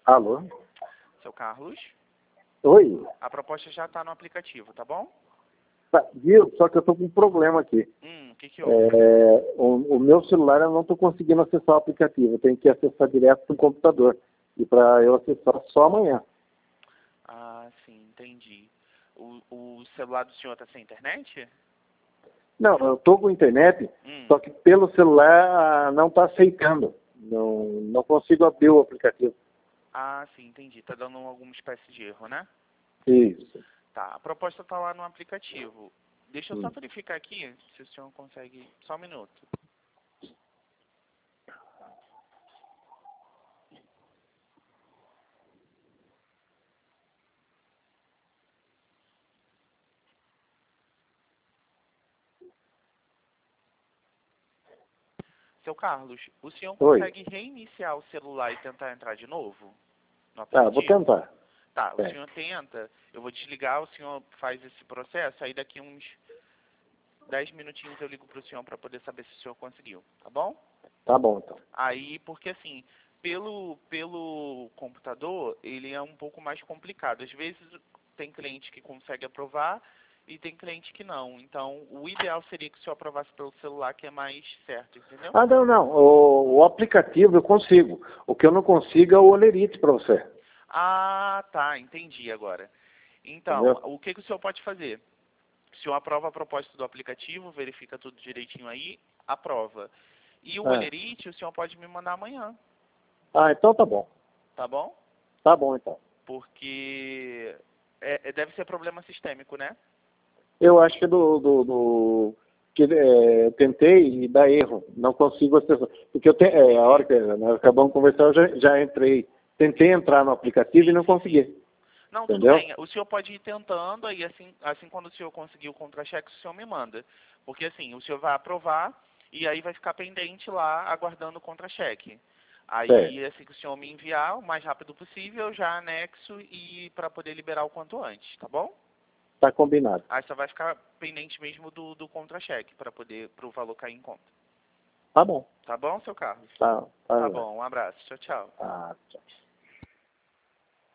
Alô? Seu Carlos, Oi? a proposta já está no aplicativo, tá bom? Tá, viu? Só que eu tô com um problema aqui. O que houve? O meu celular eu não estou conseguindo acessar o aplicativo. Eu tenho que acessar direto do computador. E para eu acessar só amanhã. Ah, sim, entendi. O celular do senhor está sem internet? Não, eu estou com internet, Hum. só que pelo celular não está aceitando. Não consigo abrir o aplicativo. Ah, sim, entendi. Está dando alguma espécie de erro, né? Isso. Tá, a proposta está lá no aplicativo. Deixa eu só verificar aqui se o senhor consegue... Só um minuto. Seu Carlos, o senhor Oi. consegue reiniciar o celular e tentar entrar de novo no Tá, vou aplicativo? tentar. Tá, o senhor tenta, eu vou desligar, o senhor faz esse processo, aí daqui uns 10 minutinhos eu ligo para o senhor para poder saber se o senhor conseguiu, tá bom? Tá bom, então. Aí, porque assim, pelo computador, ele é um pouco mais complicado. Às vezes tem cliente que consegue aprovar e tem cliente que não. Então, o ideal seria que o senhor aprovasse pelo celular, que é mais certo, entendeu? Ah, não. O aplicativo eu consigo. O que eu não consigo é o Olerite para você. Ah, tá, entendi agora. Então, Entendeu? o que o senhor pode fazer? O senhor aprova a proposta do aplicativo, verifica tudo direitinho aí, aprova. E o Olerite, o senhor pode me mandar amanhã, Ah, então tá bom. tá bom? Tá bom, então. Porque deve ser problema sistêmico, né? Eu acho que que eu tentei e dá erro. Não consigo acessar. Porque a hora que nós acabamos de conversar, eu já entrei. Tentei entrar no aplicativo e não consegui. Não, tudo Entendeu? bem. O senhor pode ir tentando, aí assim quando o senhor conseguir o contra-cheque, o senhor me manda. Porque assim, o senhor vai aprovar e aí vai ficar pendente lá, aguardando o contra-cheque. Aí, assim que o senhor me enviar, o mais rápido possível, eu já anexo e para poder liberar o quanto antes, tá bom? Tá combinado. Aí só vai ficar pendente mesmo do contra-cheque, para poder, pro valor cair em conta. Tá bom. Tá bom, seu Carlos? Tá Tá bom, um abraço. Tchau, tchau. Tá, tchau.